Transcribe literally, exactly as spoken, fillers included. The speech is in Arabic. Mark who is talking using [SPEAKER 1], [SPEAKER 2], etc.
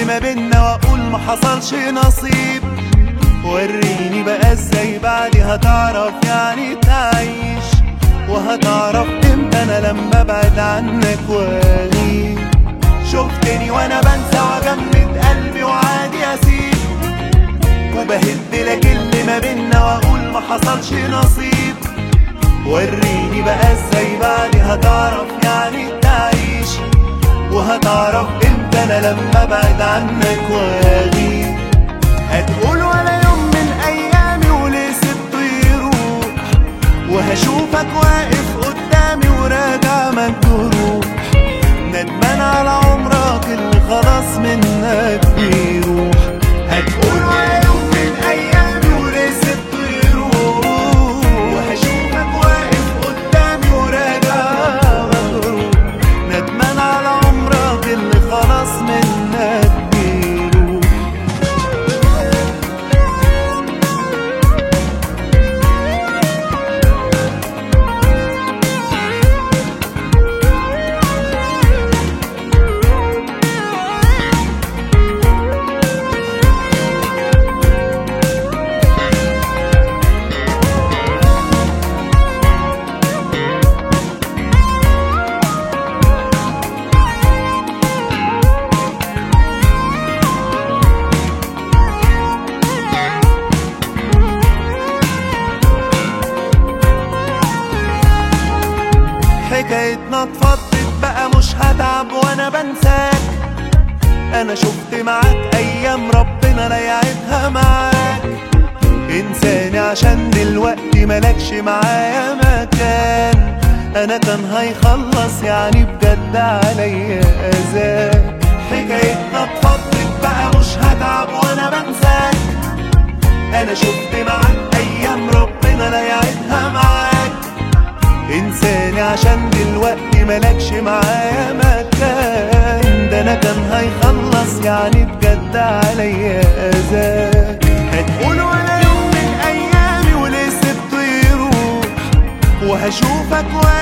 [SPEAKER 1] ما بينا واقول ما حصلش نصيب. وريني بقى ازاي بعدي هتعرف يعني تعيش، وهتعرف امتى انا لما ابعد عنك واغيب. شفتني وانا بنسى واجمد قلبي وعادي اسيب، وبهدلك اللي ما بينا واقول ما حصلش نصيب. وريني بقى ازاي بعدي هتعرف يعني تعيش، وهتعرف امتى انا لما ابعد عنك واغيب. هتقول ولا يوم من ايامي وليه سبته يروح، وهشوفك واقف قدامي وراجع مجروح، ندمان على عمرك اللي خلاص منك بيروح. هتقول ولا يوم من ايامي وليه سبته يروح، وهشوفك واقف قدامي وراجع مجروح، ندمان على عمرك اللي خلاص منك بيروح. حكايتنا اتفضت بقى مش هتعب وانا بنساك. انا شفت معاك ايام ربنا لا يعيدها معاك. انساني عشان دلوقتي ملكش معايا مكان. انا كان هيخلص يعني بجد عليا اذاك. حكايتنا اتفضت بقى مش هتعب وانا بنساك. انا شفت معاك ايام ربنا لا يعيدها معاك. انساني عشان دلوقتي ملكش معايا مكان. ده انا كان هيخلص يعني بجد عليا اذاك. هتقول ولا يوم من ايامي وليه سبته يروح، وهشوفك